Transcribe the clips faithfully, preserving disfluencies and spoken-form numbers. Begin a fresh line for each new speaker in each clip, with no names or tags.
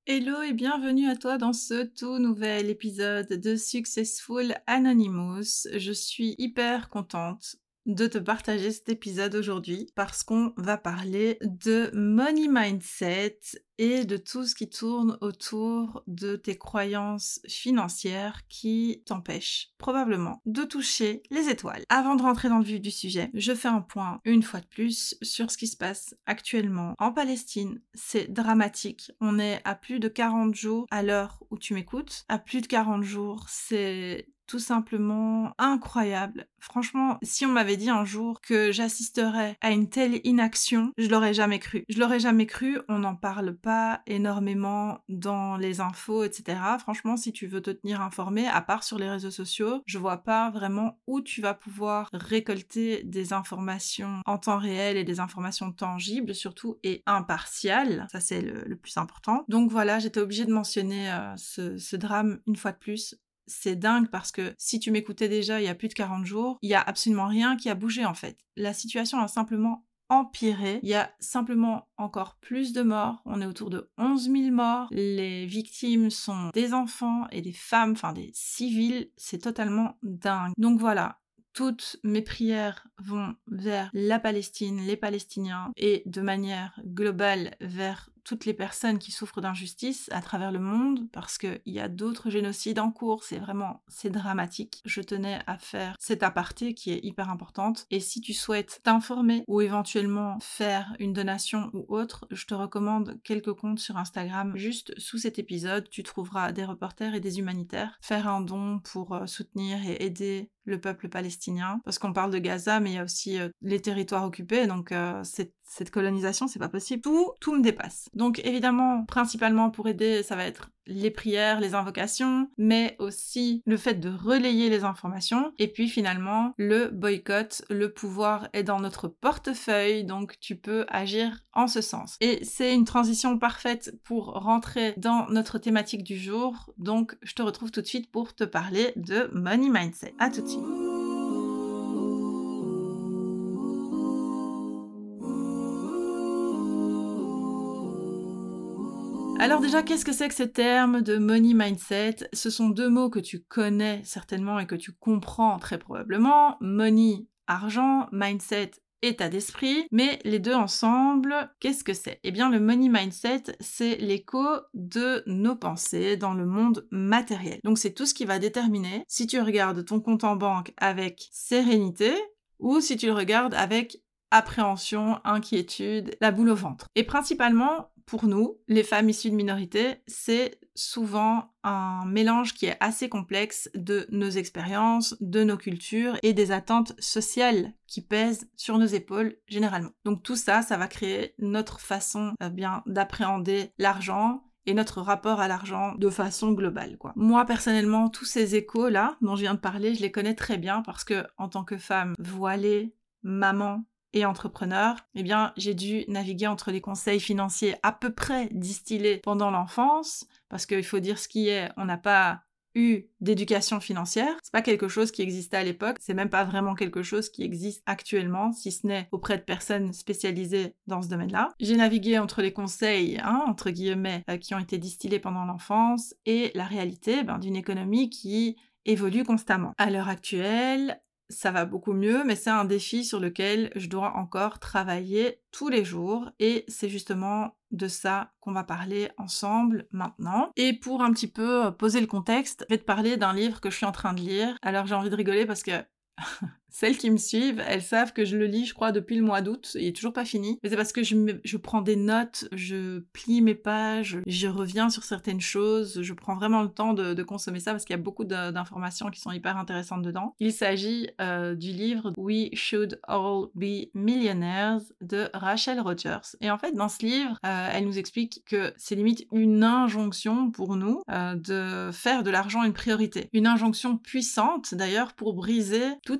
Hello et bienvenue à toi dans ce tout nouvel épisode de Successful Anonymous. Je suis hyper contente de te partager cet épisode aujourd'hui parce qu'on va parler de money mindset et de tout ce qui tourne autour de tes croyances financières qui t'empêchent probablement de toucher les étoiles. Avant de rentrer dans le vif du sujet, je fais un point une fois de plus sur ce qui se passe actuellement en Palestine. C'est dramatique. On est à plus de quarante jours à l'heure où tu m'écoutes. À plus de quarante jours, c'est tout simplement incroyable. Franchement, si on m'avait dit un jour que j'assisterais à une telle inaction, je l'aurais jamais cru. Je l'aurais jamais cru, on n'en parle pas énormément dans les infos, et cetera. Franchement, si tu veux te tenir informé, à part sur les réseaux sociaux, je vois pas vraiment où tu vas pouvoir récolter des informations en temps réel et des informations tangibles surtout et impartiales. Ça, c'est le, le plus important. Donc voilà, j'étais obligée de mentionner euh, ce, ce drame une fois de plus. C'est dingue parce que si tu m'écoutais déjà il y a plus de quarante jours, il y a absolument rien qui a bougé en fait. La situation a simplement empiré. Il y a simplement encore plus de morts. On est autour de onze mille morts. Les victimes sont des enfants et des femmes, enfin des civils. C'est totalement dingue. Donc voilà. Toutes mes prières vont vers la Palestine, les Palestiniens et de manière globale vers toutes les personnes qui souffrent d'injustice à travers le monde parce qu'il y a d'autres génocides en cours, c'est vraiment, c'est dramatique. Je tenais à faire cette aparté qui est hyper importante et si tu souhaites t'informer ou éventuellement faire une donation ou autre, je te recommande quelques comptes sur Instagram. Juste sous cet épisode, tu trouveras des reporters et des humanitaires. Faire un don pour soutenir et aider le peuple palestinien, parce qu'on parle de Gaza, mais il y a aussi euh, les territoires occupés, donc euh, cette, cette colonisation, c'est pas possible. Tout, tout me dépasse. Donc évidemment, principalement pour aider, ça va être les prières, les invocations, mais aussi le fait de relayer les informations, et puis finalement, le boycott, le pouvoir est dans notre portefeuille, donc tu peux agir en ce sens. Et c'est une transition parfaite pour rentrer dans notre thématique du jour, donc je te retrouve tout de suite pour te parler de Money Mindset. À tout de suite. Alors déjà, qu'est-ce que c'est que ce terme de money mindset ? Ce sont deux mots que tu connais certainement et que tu comprends très probablement. Money, argent, mindset, état d'esprit, mais les deux ensemble, qu'est-ce que c'est ? Eh bien, le money mindset, c'est l'écho de nos pensées dans le monde matériel. Donc c'est tout ce qui va déterminer si tu regardes ton compte en banque avec sérénité ou si tu le regardes avec appréhension, inquiétude, la boule au ventre. Et principalement, pour nous, les femmes issues de minorités, c'est souvent un mélange qui est assez complexe de nos expériences, de nos cultures et des attentes sociales qui pèsent sur nos épaules généralement. Donc tout ça, ça va créer notre façon euh, bien d'appréhender l'argent et notre rapport à l'argent de façon globale, quoi. Moi, personnellement, tous ces échos-là dont je viens de parler, je les connais très bien parce que, en tant que femme voilée, maman, et entrepreneur, eh bien, j'ai dû naviguer entre les conseils financiers à peu près distillés pendant l'enfance, parce qu'il faut dire ce qui est, on n'a pas eu d'éducation financière, c'est pas quelque chose qui existait à l'époque, c'est même pas vraiment quelque chose qui existe actuellement, si ce n'est auprès de personnes spécialisées dans ce domaine-là. J'ai navigué entre les conseils, hein, entre guillemets, euh, qui ont été distillés pendant l'enfance, et la réalité ben, d'une économie qui évolue constamment. À l'heure actuelle, ça va beaucoup mieux, mais c'est un défi sur lequel je dois encore travailler tous les jours et c'est justement de ça qu'on va parler ensemble maintenant. Et pour un petit peu poser le contexte, je vais te parler d'un livre que je suis en train de lire. Alors j'ai envie de rigoler parce que celles qui me suivent, elles savent que je le lis, je crois, depuis le mois d'août. Il est toujours pas fini. Mais c'est parce que je, me, je prends des notes, je plie mes pages, je reviens sur certaines choses. Je prends vraiment le temps de, de consommer ça parce qu'il y a beaucoup de, d'informations qui sont hyper intéressantes dedans. Il s'agit euh, du livre We Should All Be Millionaires de Rachel Rogers. Et en fait, dans ce livre, euh, elle nous explique que c'est limite une injonction pour nous euh, de faire de l'argent une priorité. Une injonction puissante, d'ailleurs, pour briser toutes ces chaînes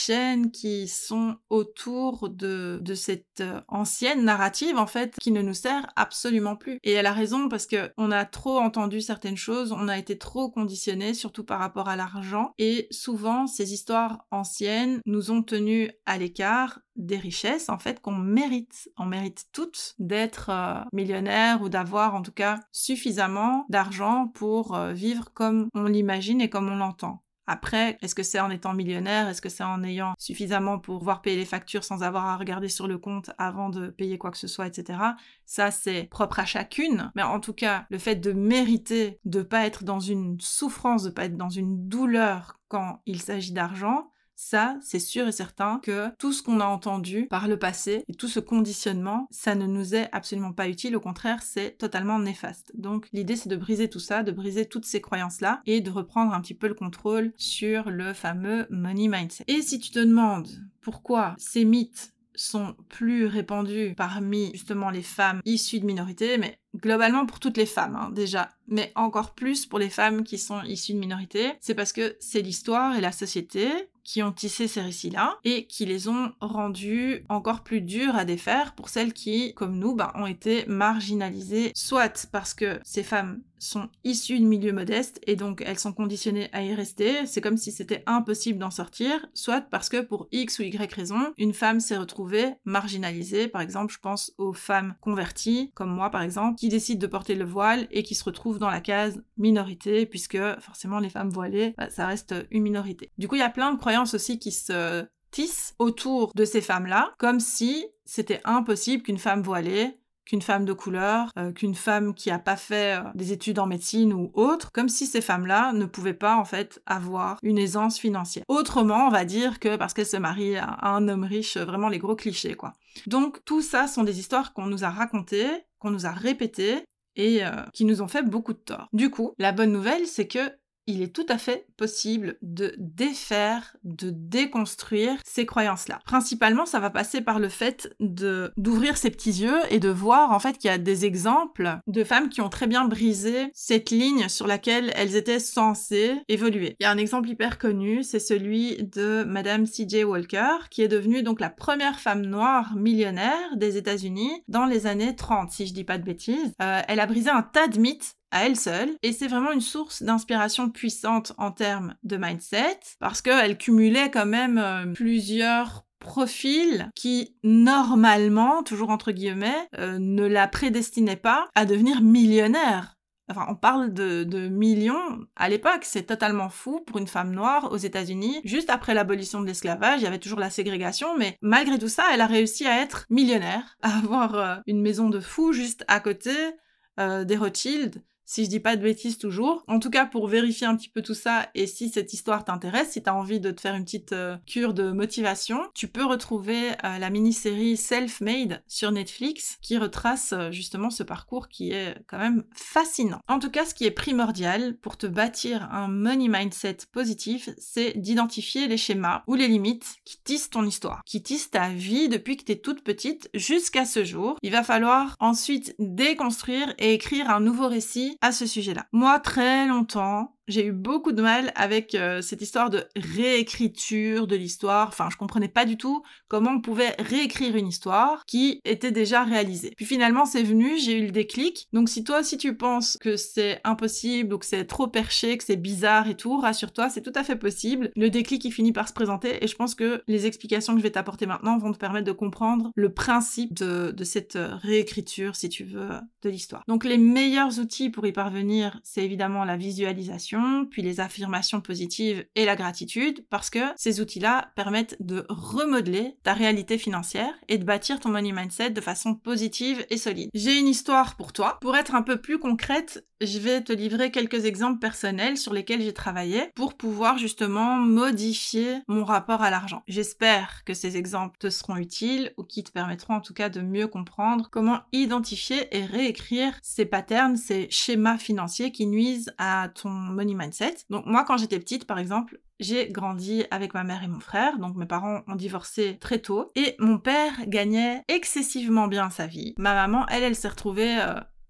chaînes qui sont autour de, de cette euh, ancienne narrative, en fait, qui ne nous sert absolument plus. Et elle a raison, parce que on a trop entendu certaines choses, on a été trop conditionnés, surtout par rapport à l'argent, et souvent, ces histoires anciennes nous ont tenus à l'écart des richesses, en fait, qu'on mérite. On mérite toutes d'être euh, millionnaire ou d'avoir, en tout cas, suffisamment d'argent pour euh, vivre comme on l'imagine et comme on l'entend. Après, est-ce que c'est en étant millionnaire? Est-ce que c'est en ayant suffisamment pour pouvoir payer les factures sans avoir à regarder sur le compte avant de payer quoi que ce soit, et cetera. Ça, c'est propre à chacune. Mais en tout cas, le fait de mériter, de pas être dans une souffrance, de pas être dans une douleur quand il s'agit d'argent, ça, c'est sûr et certain que tout ce qu'on a entendu par le passé et tout ce conditionnement, ça ne nous est absolument pas utile. Au contraire, c'est totalement néfaste. Donc, l'idée, c'est de briser tout ça, de briser toutes ces croyances-là et de reprendre un petit peu le contrôle sur le fameux money mindset. Et si tu te demandes pourquoi ces mythes sont plus répandus parmi justement les femmes issues de minorités, mais globalement pour toutes les femmes hein, déjà, mais encore plus pour les femmes qui sont issues de minorités, c'est parce que c'est l'histoire et la société qui ont tissé ces récits-là et qui les ont rendus encore plus durs à défaire pour celles qui, comme nous, bah, ont été marginalisées, soit parce que ces femmes sont issues de milieux modestes et donc elles sont conditionnées à y rester, c'est comme si c'était impossible d'en sortir, soit parce que pour X ou Y raison, une femme s'est retrouvée marginalisée. Par exemple, je pense aux femmes converties, comme moi par exemple, qui décident de porter le voile et qui se retrouvent dans la case minorité, puisque forcément les femmes voilées, bah, ça reste une minorité. Du coup, il y a plein de croyances aussi qui se tissent autour de ces femmes-là, comme si c'était impossible qu'une femme voilée, qu'une femme de couleur, euh, qu'une femme qui a pas fait euh, des études en médecine ou autre, comme si ces femmes-là ne pouvaient pas en fait avoir une aisance financière. Autrement, on va dire que parce qu'elles se marient à, à un homme riche, vraiment les gros clichés quoi. Donc tout ça sont des histoires qu'on nous a racontées, qu'on nous a répétées et euh, qui nous ont fait beaucoup de tort. Du coup, la bonne nouvelle, c'est que il est tout à fait possible de défaire, de déconstruire ces croyances-là. Principalement, ça va passer par le fait de d'ouvrir ses petits yeux et de voir en fait qu'il y a des exemples de femmes qui ont très bien brisé cette ligne sur laquelle elles étaient censées évoluer. Il y a un exemple hyper connu, c'est celui de Madame C J Walker, qui est devenue donc la première femme noire millionnaire des États-Unis dans les années trente, si je dis pas de bêtises. Euh, elle a brisé un tas de mythes à elle seule, et c'est vraiment une source d'inspiration puissante en termes de mindset, parce qu'elle cumulait quand même euh, plusieurs profils qui, normalement, toujours entre guillemets, euh, ne la prédestinaient pas à devenir millionnaire. Enfin, on parle de, de millions. À l'époque, c'est totalement fou pour une femme noire aux États-Unis. Juste après l'abolition de l'esclavage, il y avait toujours la ségrégation, mais malgré tout ça, elle a réussi à être millionnaire, à avoir euh, une maison de fou juste à côté euh, des Rothschild, si je dis pas de bêtises toujours. En tout cas, pour vérifier un petit peu tout ça, et si cette histoire t'intéresse, si t'as envie de te faire une petite euh, cure de motivation, tu peux retrouver euh, la mini-série Self-Made sur Netflix, qui retrace euh, justement ce parcours qui est quand même fascinant. En tout cas, ce qui est primordial pour te bâtir un money mindset positif, c'est d'identifier les schémas ou les limites qui tissent ton histoire, qui tissent ta vie depuis que t'es toute petite jusqu'à ce jour. Il va falloir ensuite déconstruire et écrire un nouveau récit à ce sujet-là. Moi, très longtemps, j'ai eu beaucoup de mal avec euh, cette histoire de réécriture de l'histoire. Enfin, je comprenais pas du tout comment on pouvait réécrire une histoire qui était déjà réalisée. Puis finalement, c'est venu, j'ai eu le déclic. Donc si toi aussi tu penses que c'est impossible ou que c'est trop perché, que c'est bizarre et tout, rassure-toi, c'est tout à fait possible. Le déclic, il finit par se présenter et je pense que les explications que je vais t'apporter maintenant vont te permettre de comprendre le principe de, de cette réécriture, si tu veux, de l'histoire. Donc les meilleurs outils pour y parvenir, c'est évidemment la visualisation, puis les affirmations positives et la gratitude, parce que ces outils-là permettent de remodeler ta réalité financière et de bâtir ton money mindset de façon positive et solide. J'ai une histoire pour toi. Pour être un peu plus concrète, je vais te livrer quelques exemples personnels sur lesquels j'ai travaillé pour pouvoir justement modifier mon rapport à l'argent. J'espère que ces exemples te seront utiles ou qui te permettront en tout cas de mieux comprendre comment identifier et réécrire ces patterns, ces schémas financiers qui nuisent à ton money mindset. Donc moi, quand j'étais petite, par exemple, j'ai grandi avec ma mère et mon frère, donc mes parents ont divorcé très tôt, et mon père gagnait excessivement bien sa vie. Ma maman, elle, elle s'est retrouvée euh,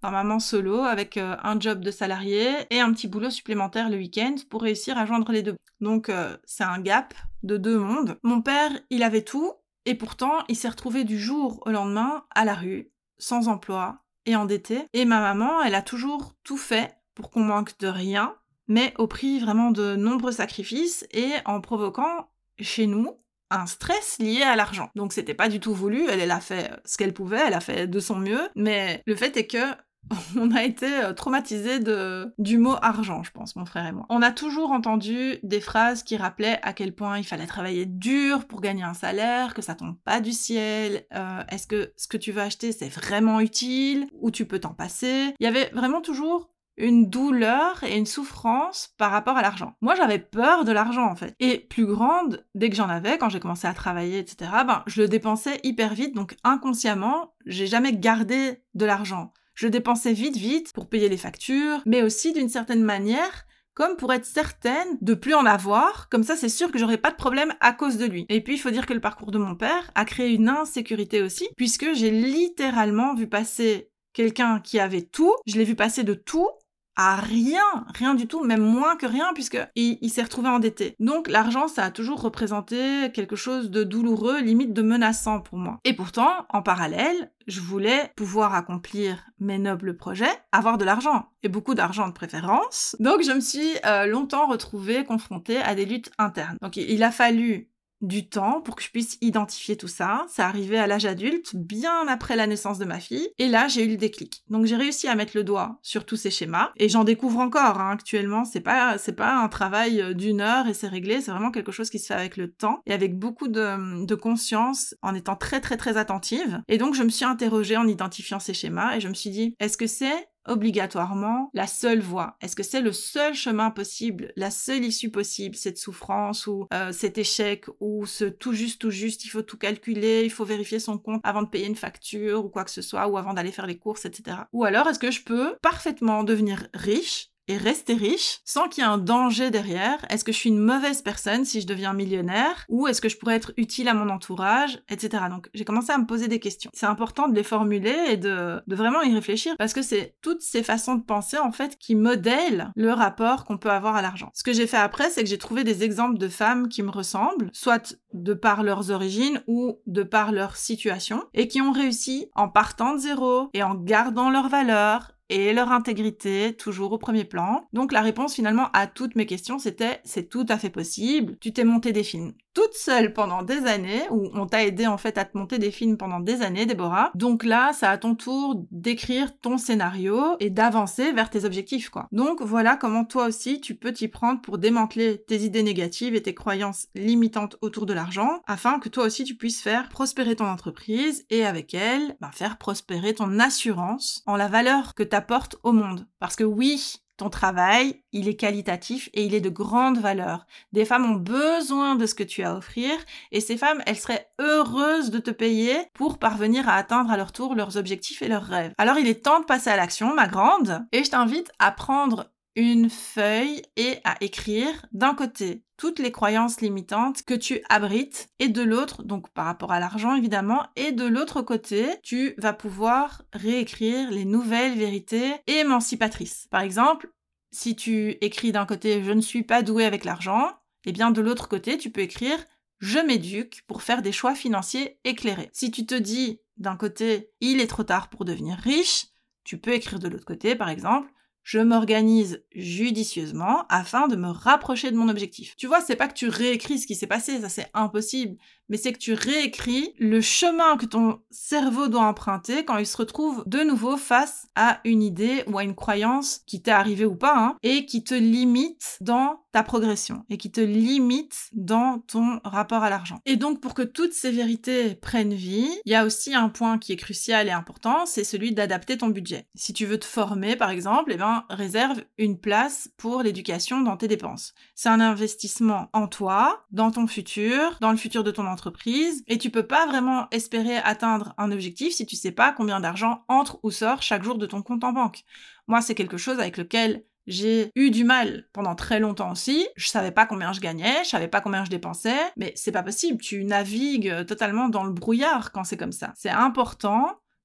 un maman solo avec euh, un job de salarié et un petit boulot supplémentaire le week-end pour réussir à joindre les deux. Donc euh, c'est un gap de deux mondes. Mon père, il avait tout et pourtant il s'est retrouvé du jour au lendemain à la rue, sans emploi et endetté. Et ma maman, elle a toujours tout fait pour qu'on manque de rien, mais au prix vraiment de nombreux sacrifices et en provoquant chez nous un stress lié à l'argent. Donc c'était pas du tout voulu, elle, elle a fait ce qu'elle pouvait, elle a fait de son mieux, mais le fait est que on a été traumatisés de, du mot argent, je pense, mon frère et moi. On a toujours entendu des phrases qui rappelaient à quel point il fallait travailler dur pour gagner un salaire, que ça tombe pas du ciel, euh, est-ce que ce que tu veux acheter c'est vraiment utile, ou tu peux t'en passer. Il y avait vraiment toujours une douleur et une souffrance par rapport à l'argent. Moi, j'avais peur de l'argent, en fait. Et plus grande, dès que j'en avais, quand j'ai commencé à travailler, et cetera, ben, je le dépensais hyper vite, donc inconsciemment, j'ai jamais gardé de l'argent. Je dépensais vite, vite pour payer les factures, mais aussi d'une certaine manière, comme pour être certaine de plus en avoir, comme ça c'est sûr que j'aurai pas de problème à cause de lui. Et puis il faut dire que le parcours de mon père a créé une insécurité aussi, puisque j'ai littéralement vu passer quelqu'un qui avait tout, je l'ai vu passer de tout à rien, rien du tout, même moins que rien, puisque il, il s'est retrouvé endetté. Donc l'argent, ça a toujours représenté quelque chose de douloureux, limite de menaçant pour moi. Et pourtant, en parallèle, je voulais pouvoir accomplir mes nobles projets, avoir de l'argent, et beaucoup d'argent de préférence. Donc je me suis euh, longtemps retrouvée confrontée à des luttes internes. Donc il a fallu du temps pour que je puisse identifier tout ça. C'est arrivé à l'âge adulte, bien après la naissance de ma fille, et là j'ai eu le déclic. Donc j'ai réussi à mettre le doigt sur tous ces schémas, et j'en découvre encore hein, actuellement. C'est pas c'est pas un travail d'une heure et c'est réglé, c'est vraiment quelque chose qui se fait avec le temps et avec beaucoup de, de conscience, en étant très très très attentive. Et donc je me suis interrogée en identifiant ces schémas et je me suis dit, est-ce que c'est obligatoirement la seule voie? Est-ce que c'est le seul chemin possible, la seule issue possible, cette souffrance ou euh, cet échec ou ce tout juste, tout juste, il faut tout calculer, il faut vérifier son compte avant de payer une facture ou quoi que ce soit, ou avant d'aller faire les courses, et cetera. Ou alors, est-ce que je peux parfaitement devenir riche et rester riche sans qu'il y ait un danger derrière? Est-ce que je suis une mauvaise personne si je deviens millionnaire? Ou est-ce que je pourrais être utile à mon entourage, et cetera. Donc j'ai commencé à me poser des questions. C'est important de les formuler et de, de vraiment y réfléchir parce que c'est toutes ces façons de penser en fait qui modèlent le rapport qu'on peut avoir à l'argent. Ce que j'ai fait après, c'est que j'ai trouvé des exemples de femmes qui me ressemblent, soit de par leurs origines ou de par leur situation, et qui ont réussi en partant de zéro et en gardant leurs valeurs et leur intégrité toujours au premier plan. Donc la réponse finalement à toutes mes questions, c'était c'est tout à fait possible. Tu t'es monté des films toute seule pendant des années, ou on t'a aidé en fait à te monter des films pendant des années, Déborah. Donc là, c'est à ton tour d'écrire ton scénario et d'avancer vers tes objectifs, quoi. Donc voilà comment toi aussi tu peux t'y prendre pour démanteler tes idées négatives et tes croyances limitantes autour de l'argent, afin que toi aussi tu puisses faire prospérer ton entreprise et avec elle, ben, faire prospérer ton assurance en la valeur que t'apportes au monde. Parce que oui, ton travail, il est qualitatif et il est de grande valeur. Des femmes ont besoin de ce que tu as à offrir et ces femmes, elles seraient heureuses de te payer pour parvenir à atteindre à leur tour leurs objectifs et leurs rêves. Alors il est temps de passer à l'action, ma grande, et je t'invite à prendre une feuille et à écrire d'un côté toutes les croyances limitantes que tu abrites et de l'autre, donc par rapport à l'argent évidemment, et de l'autre côté, tu vas pouvoir réécrire les nouvelles vérités émancipatrices. Par exemple, si tu écris d'un côté « je ne suis pas douée avec l'argent », eh bien de l'autre côté, tu peux écrire « je m'éduque pour faire des choix financiers éclairés ». Si tu te dis d'un côté « il est trop tard pour devenir riche », tu peux écrire de l'autre côté par exemple je m'organise judicieusement afin de me rapprocher de mon objectif. Tu vois, c'est pas que tu réécris ce qui s'est passé, ça c'est impossible, mais c'est que tu réécris le chemin que ton cerveau doit emprunter quand il se retrouve de nouveau face à une idée ou à une croyance qui t'est arrivée ou pas, hein, et qui te limite dans ta progression, et qui te limite dans ton rapport à l'argent. Et donc, pour que toutes ces vérités prennent vie, il y a aussi un point qui est crucial et important, c'est celui d'adapter ton budget. Si tu veux te former, par exemple, eh ben, réserve une place pour l'éducation dans tes dépenses. C'est un investissement en toi, dans ton futur, dans le futur de ton entreprise, et tu peux pas vraiment espérer atteindre un objectif si tu sais pas combien d'argent entre ou sort chaque jour de ton compte en banque. Moi, c'est quelque chose avec lequel j'ai eu du mal pendant très longtemps aussi. Je savais pas combien je gagnais, je savais pas combien je dépensais, mais c'est pas possible, tu navigues totalement dans le brouillard quand c'est comme ça. C'est important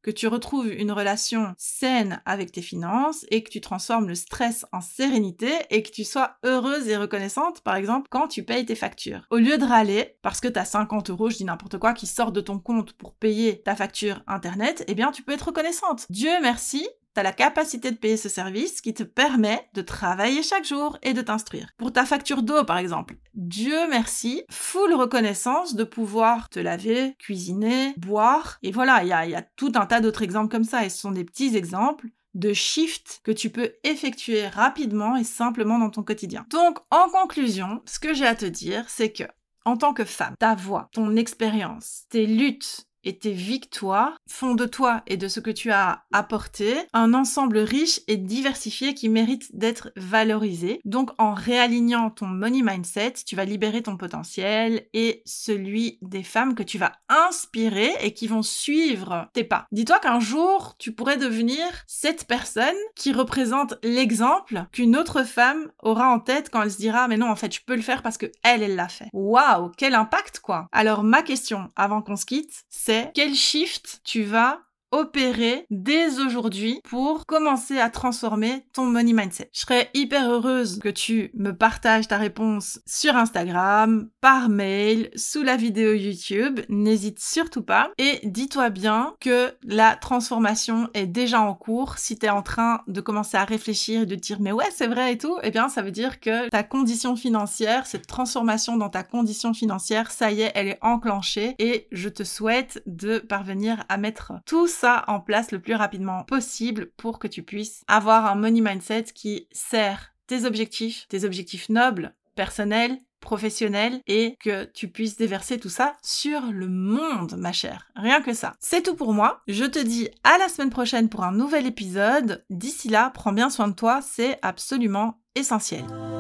que tu retrouves une relation saine avec tes finances et que tu transformes le stress en sérénité et que tu sois heureuse et reconnaissante, par exemple, quand tu payes tes factures. Au lieu de râler, parce que tu as cinquante euros, je dis n'importe quoi, qui sortent de ton compte pour payer ta facture internet, eh bien, tu peux être reconnaissante. Dieu merci, tu as la capacité de payer ce service qui te permet de travailler chaque jour et de t'instruire. Pour ta facture d'eau, par exemple, Dieu merci, full reconnaissance de pouvoir te laver, cuisiner, boire. Et voilà, il y a, y a tout un tas d'autres exemples comme ça. Et ce sont des petits exemples de shift que tu peux effectuer rapidement et simplement dans ton quotidien. Donc, en conclusion, ce que j'ai à te dire, c'est que, en tant que femme, ta voix, ton expérience, tes luttes, et tes victoires font de toi et de ce que tu as apporté un ensemble riche et diversifié qui mérite d'être valorisé. Donc, en réalignant ton money mindset, tu vas libérer ton potentiel et celui des femmes que tu vas inspirer et qui vont suivre tes pas. Dis-toi qu'un jour, tu pourrais devenir cette personne qui représente l'exemple qu'une autre femme aura en tête quand elle se dira « Mais non, en fait, je peux le faire parce que elle, elle l'a fait. » Waouh, quel impact, quoi! Alors, ma question, avant qu'on se quitte, c'est quel shift tu vas opérer dès aujourd'hui pour commencer à transformer ton money mindset. Je serais hyper heureuse que tu me partages ta réponse sur Instagram, par mail, sous la vidéo YouTube. N'hésite surtout pas. Et dis-toi bien que la transformation est déjà en cours. Si tu es en train de commencer à réfléchir et de te dire « mais ouais, c'est vrai et tout », eh bien, ça veut dire que ta condition financière, cette transformation dans ta condition financière, ça y est, elle est enclenchée et je te souhaite de parvenir à mettre tout ça en place le plus rapidement possible pour que tu puisses avoir un money mindset qui sert tes objectifs, tes objectifs nobles, personnels, professionnels et que tu puisses déverser tout ça sur le monde, ma chère. Rien que ça. C'est tout pour moi. Je te dis à la semaine prochaine pour un nouvel épisode. D'ici là, prends bien soin de toi, c'est absolument essentiel.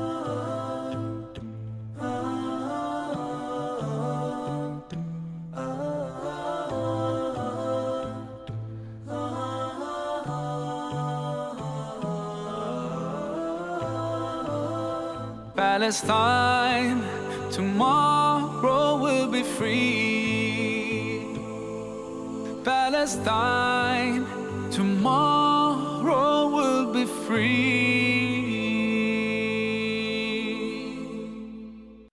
Palestine, tomorrow will be free. Palestine, tomorrow will be free.